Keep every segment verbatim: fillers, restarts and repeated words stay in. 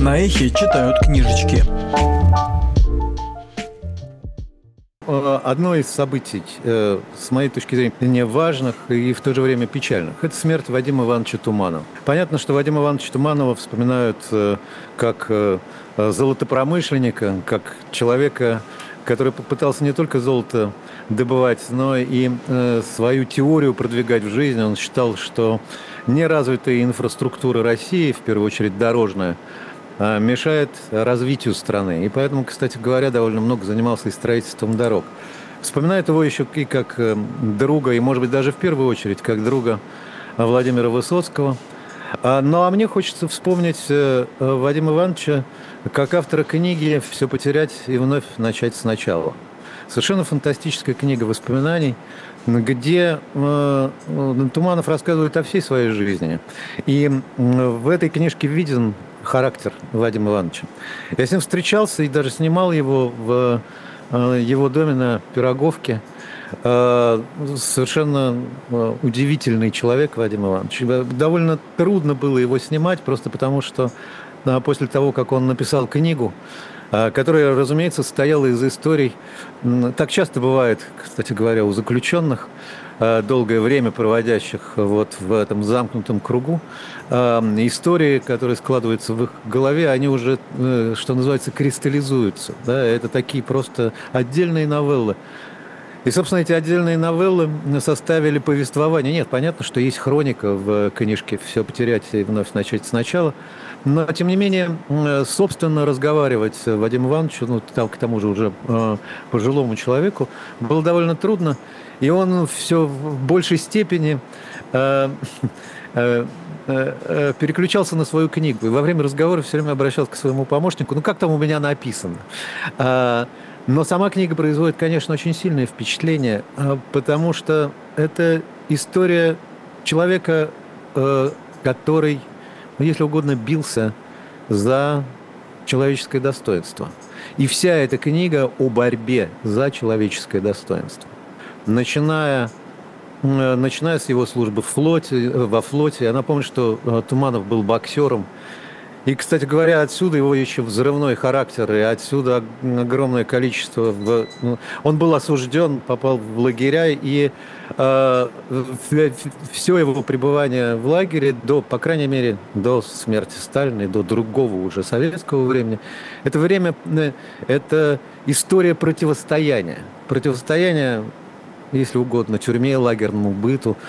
На Эхе читают книжечки. Одно из событий, с моей точки зрения, важных и в то же время печальных, это смерть Вадима Ивановича Туманова. Понятно, что Вадима Ивановича Туманова вспоминают как золотопромышленника, как человека, который попытался не только золото добывать, но и свою теорию продвигать в жизни. Он считал, что неразвитая инфраструктура России, в первую очередь дорожная, мешает развитию страны. И поэтому, кстати говоря, довольно много занимался и строительством дорог. Вспоминает его еще и как друга, и, может быть, даже в первую очередь, как друга Владимира Высоцкого. Ну, а мне хочется вспомнить Вадима Ивановича как автора книги «Все потерять и вновь начать сначала». Совершенно фантастическая книга воспоминаний, где э, Туманов рассказывает о всей своей жизни. И в этой книжке виден характер Вадима Ивановича. Я с ним встречался и даже снимал его в э, его доме на Пироговке. Э, совершенно э, удивительный человек Вадим Иванович. Довольно трудно было его снимать, просто потому что э, после того, как он написал книгу, которая, разумеется, состояла из историй. Так часто бывает, кстати говоря, у заключенных, долгое время проводящих вот в этом замкнутом кругу. Истории, которые складываются в их голове, они уже, что называется, кристаллизуются. Да? Это такие просто отдельные новеллы. И, собственно, эти отдельные новеллы составили повествование. Нет, понятно, что есть хроника в книжке «Все потерять и вновь начать сначала». Но, тем не менее, собственно, разговаривать Вадиму Ивановичу, ну, там, к тому же уже э, пожилому человеку, было довольно трудно. И он все в большей степени э, э, э, переключался на свою книгу. И во время разговора все время обращался к своему помощнику. Ну, как там у меня написано? Но сама книга производит, конечно, очень сильное впечатление, потому что это история человека, который, если угодно, бился за человеческое достоинство. И вся эта книга о борьбе за человеческое достоинство. Начиная, начиная с его службы в флоте, во флоте. Я напомню, что Туманов был боксером. И, кстати говоря, отсюда его еще взрывной характер, и отсюда огромное количество... В... Он был осужден, попал в лагеря, и э, все его пребывание в лагере, до, по крайней мере, до смерти Сталина и до другого уже советского времени, это время, это история противостояния. Противостояние, если угодно, тюрьме, лагерному быту,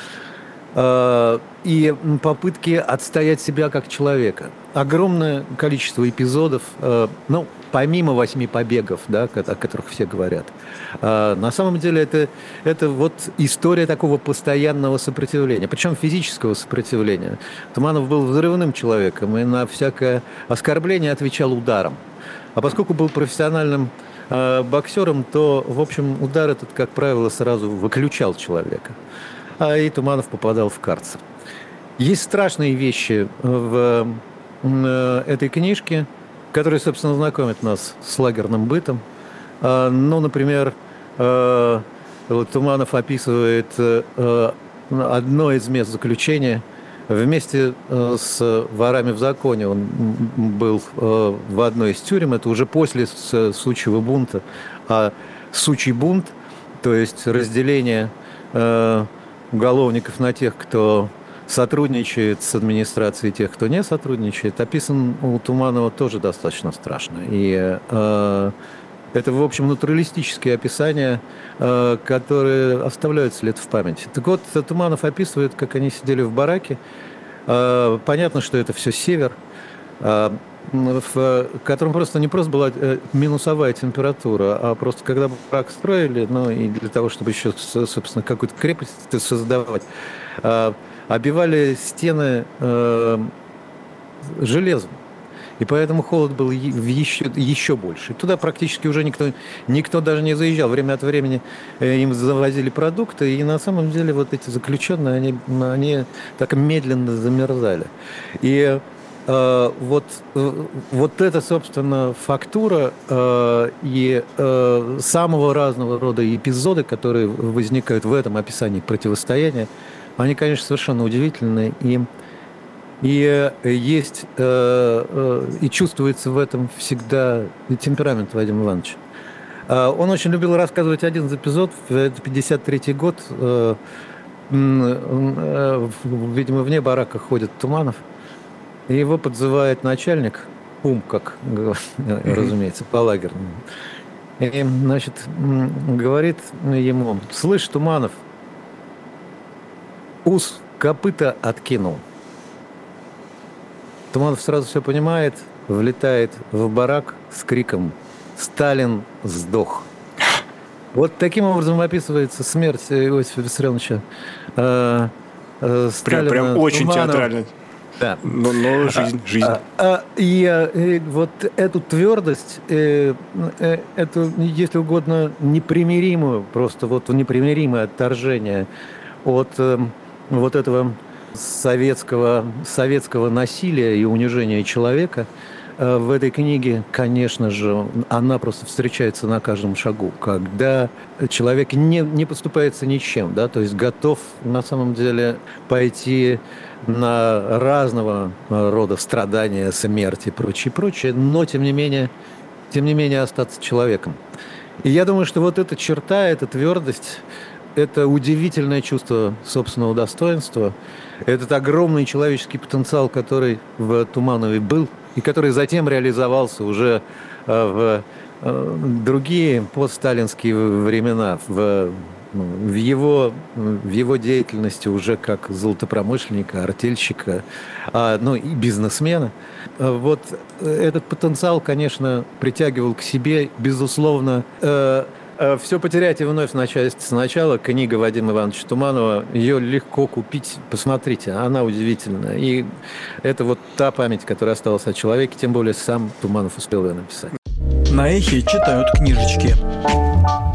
и попытки отстоять себя как человека. Огромное количество эпизодов, ну, помимо восьми побегов, да, о которых все говорят. На самом деле это, это вот история такого постоянного сопротивления, причем физического сопротивления. Туманов был взрывным человеком и на всякое оскорбление отвечал ударом. А поскольку был профессиональным боксером, то, в общем, удар этот, как правило, сразу выключал человека. А и Туманов попадал в карцер. Есть страшные вещи в этой книжке, которые, собственно, знакомят нас с лагерным бытом. Ну, например, Туманов описывает одно из мест заключения. Вместе с ворами в законе он был в одной из тюрем. Это уже после Сучьего бунта. А Сучий бунт, то есть разделение уголовников на тех, кто сотрудничает с администрацией, тех, кто не сотрудничает, описан у Туманова тоже достаточно страшно. И э, это, в общем, натуралистические описания, э, которые оставляют след в памяти. Так вот, Туманов описывает, как они сидели в бараке. Э, понятно, что это все север, э, в котором просто не просто была минусовая температура, а просто когда барак строили, ну и для того, чтобы еще, собственно, какую-то крепость создавать, оббивали стены железом. И поэтому холод был еще, еще больше. Туда практически уже никто, никто даже не заезжал. Время от времени им завозили продукты, и на самом деле вот эти заключенные, они, они так медленно замерзали. И Вот, вот это, собственно, фактура э, и э, самого разного рода эпизоды, которые возникают в этом описании противостояния, они, конечно, совершенно удивительны. И И есть, и чувствуется в этом всегда темперамент Вадима Ивановича. Он очень любил рассказывать один из эпизодов. Это пятьдесят третий год. Видимо, вне барака ходит Туманов. И его подзывает начальник, ум, как разумеется, по-лагерному. И, значит, говорит ему: слышь, Туманов, ус копыта откинул. Туманов сразу все понимает, влетает в барак с криком: «Сталин сдох!». Вот таким образом описывается смерть Иосифа Виссарионовича э, э, Сталина. Прям, прям очень Туманова. Театрально. Да. Но, но жизнь, жизнь. А, а, и, и вот эту твердость, э, э, эту, если угодно, непримиримую, просто вот непримиримое отторжение от э, вот этого советского, советского насилия и унижения человека, э, в этой книге, конечно же, она просто встречается на каждом шагу, когда человек не, не поступается ничем, да, то есть готов на самом деле пойти на разного рода страдания, смерти и прочее, прочее, но тем не менее, тем не менее остаться человеком. И я думаю, что вот эта черта, эта твердость, это удивительное чувство собственного достоинства, этот огромный человеческий потенциал, который в Туманове был, и который затем реализовался уже в другие постсталинские времена, в в его, в его деятельности уже как золотопромышленника, артельщика, а, ну и бизнесмена. Вот этот потенциал, конечно, притягивал к себе, безусловно. Э, э, «Все потерять и вновь начать сначала», книга Вадима Ивановича Туманова, ее легко купить, посмотрите, она удивительная. И это вот та память, которая осталась от человека, тем более сам Туманов успел ее написать. На Эхе читают книжечки.